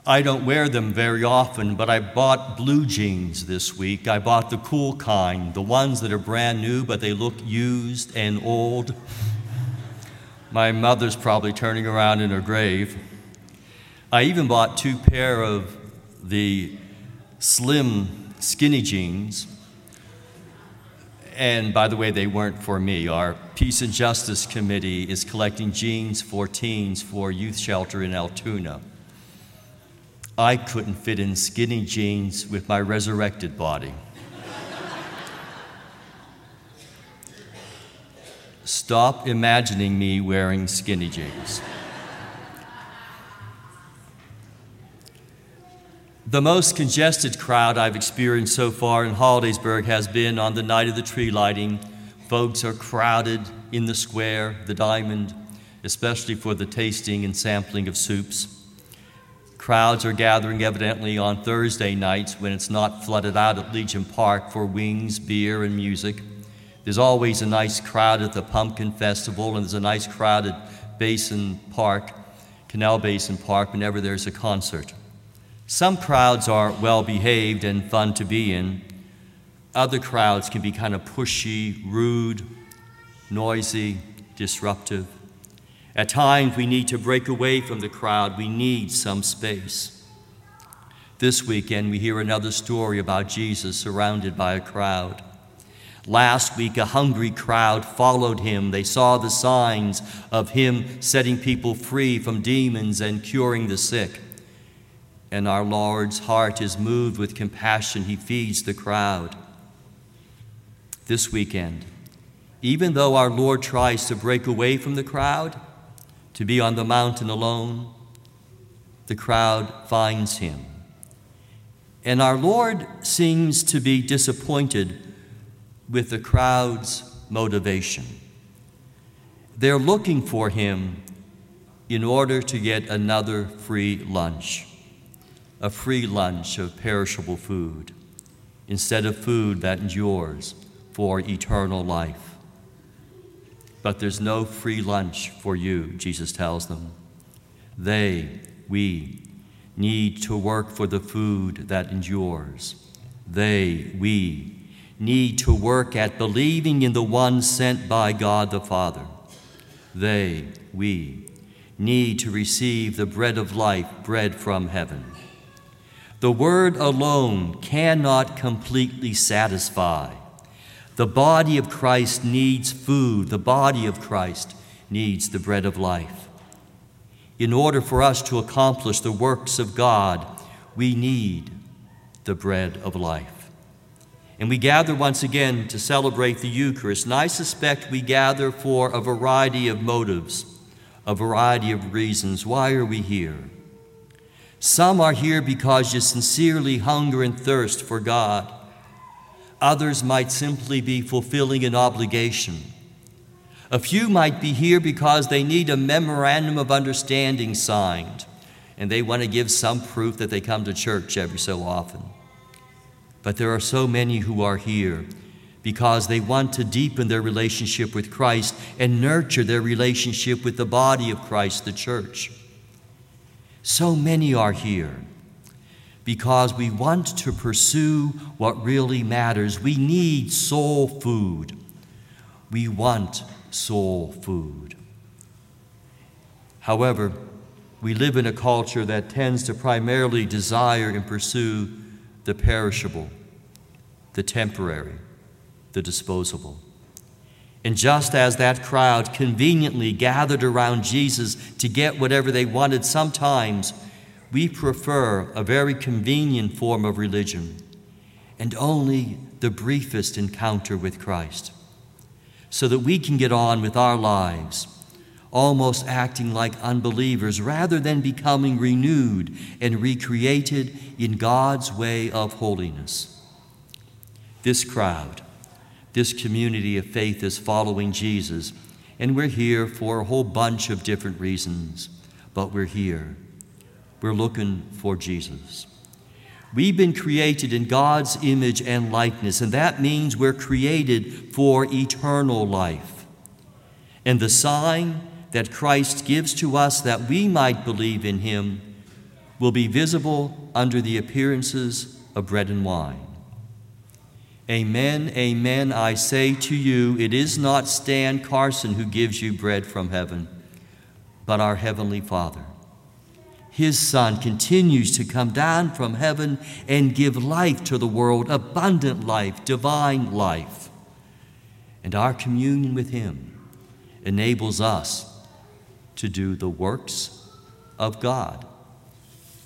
I don't wear them very often, but I bought blue jeans this week. I bought the cool kind, the ones that are brand new, but they look used and old. My mother's probably turning around in her grave. I even bought 2 pair of the slim, skinny jeans. And by the way, they weren't for me. Our Peace and Justice Committee is collecting jeans for teens for youth shelter in Altoona. I couldn't fit in skinny jeans with my resurrected body. Stop imagining me wearing skinny jeans. The most congested crowd I've experienced so far in Hollidaysburg has been on the night of the tree lighting. Folks are crowded in the square, the Diamond, especially for the tasting and sampling of soups. Crowds are gathering evidently on Thursday nights when it's not flooded out at Legion Park for wings, beer, and music. There's always a nice crowd at the Pumpkin Festival, and there's a nice crowd at Basin Park, Canal Basin Park, whenever there's a concert. Some crowds are well-behaved and fun to be in. Other crowds can be kind of pushy, rude, noisy, disruptive. At times, we need to break away from the crowd. We need some space. This weekend, we hear another story about Jesus surrounded by a crowd. Last week, a hungry crowd followed him. They saw the signs of him setting people free from demons and curing the sick. And our Lord's heart is moved with compassion. He feeds the crowd. This weekend, even though our Lord tries to break away from the crowd, to be on the mountain alone, the crowd finds him. And our Lord seems to be disappointed with the crowd's motivation. They're looking for him in order to get another free lunch, a free lunch of perishable food, instead of food that endures for eternal life. But there's no free lunch for you, Jesus tells them. We need to work for the food that endures. We need to work at believing in the one sent by God the Father. We need to receive the bread of life, bread from heaven. The word alone cannot completely satisfy. The body of Christ needs food. The body of Christ needs the bread of life. In order for us to accomplish the works of God, we need the bread of life. And we gather once again to celebrate the Eucharist, and I suspect we gather for a variety of motives, a variety of reasons. Why are we here? Some are here because you sincerely hunger and thirst for God. Others might simply be fulfilling an obligation. A few might be here because they need a memorandum of understanding signed, and they want to give some proof that they come to church every so often. But there are so many who are here because they want to deepen their relationship with Christ and nurture their relationship with the body of Christ, the church. So many are here because we want to pursue what really matters. We need soul food. We want soul food. However, we live in a culture that tends to primarily desire and pursue the perishable, the temporary, the disposable. And just as that crowd conveniently gathered around Jesus to get whatever they wanted, sometimes we prefer a very convenient form of religion and only the briefest encounter with Christ, so that we can get on with our lives, almost acting like unbelievers rather than becoming renewed and recreated in God's way of holiness. This crowd, this community of faith is following Jesus, and we're here for a whole bunch of different reasons, but we're here. We're looking for Jesus. We've been created in God's image and likeness, and that means we're created for eternal life. And the sign that Christ gives to us that we might believe in him will be visible under the appearances of bread and wine. Amen, amen, I say to you, it is not Stan Carson who gives you bread from heaven, but our Heavenly Father. His Son continues to come down from heaven and give life to the world, abundant life, divine life. And our communion with Him enables us to do the works of God.